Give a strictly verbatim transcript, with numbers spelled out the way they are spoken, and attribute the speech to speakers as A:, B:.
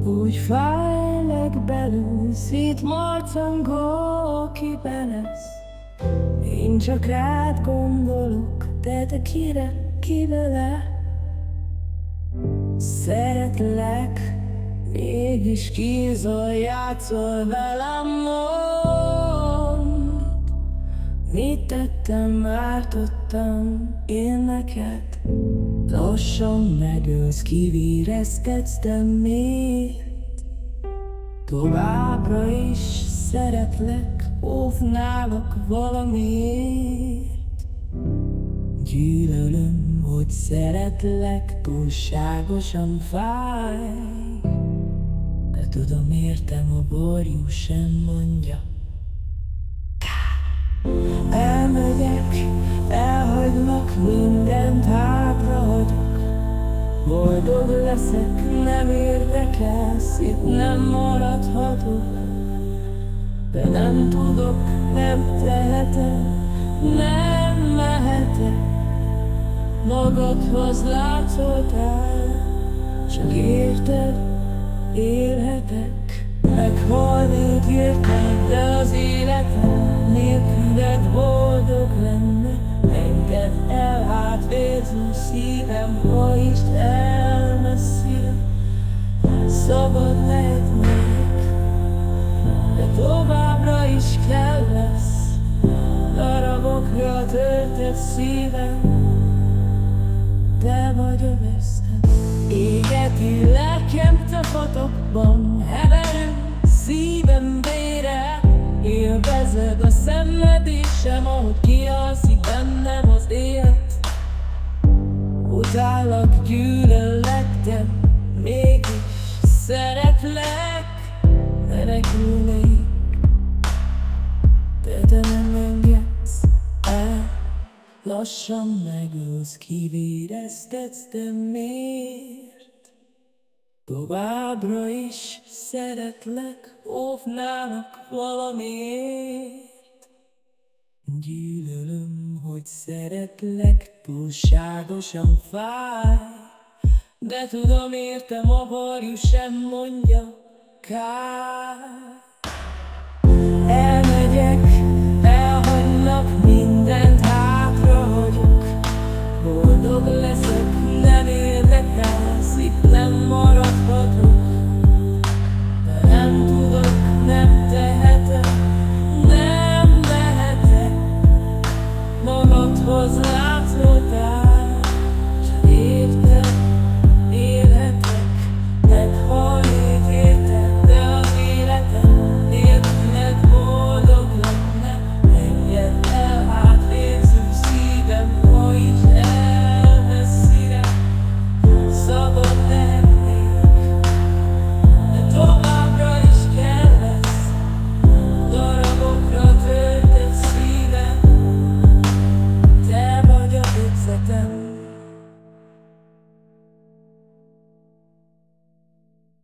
A: Úgy fájlek belül, szétmarcangol, kibenesz. Én csak rád gondolok, de te kire, ki vele? Szeretlek, mégis kínzol, játszol velem, mondd, mit tettem, ártottam én neked? Lassan megölsz, kivéreztetsz, de miért? Továbbra is szeretlek, óvnálak valamiért. Gyűlölöm, hogy szeretlek, túlságosan fáj, de tudom, értem, a borjú sem mondja. Elmegyek, elhagylak, mindent hátrahagyok. Boldog leszek, nem érdekelsz, itt nem maradhatok. De nem tudok, nem tehetek, nem mehetek. Magadhoz látszoltál, csak érted, élhetek. Meghalnék érted, de az életem nélküled boldog lenne. Engedd el, hát vérző szívem, ha is elmesszél. Szabad lehetnék, de továbbra is kell lesz. Darabokra törtött szívem, te vagy a veszem. Égeti lelkem tafatokban, heverő szívem vére. Élvezed a szenvedésem, ahogy kialszik bennem az élet. Utállak, gyűlöllek, de mégis szeretlek. Menekülnék, de te nem engedsz el. Lassan megölsz, kivéreztetsz, de miért? Továbbra is szeretlek, óvnálak valamiért. Gyűlölöm, hogy szeretlek, túlságosan fáj, de tudom, értem, a varjú sem mondja, kár.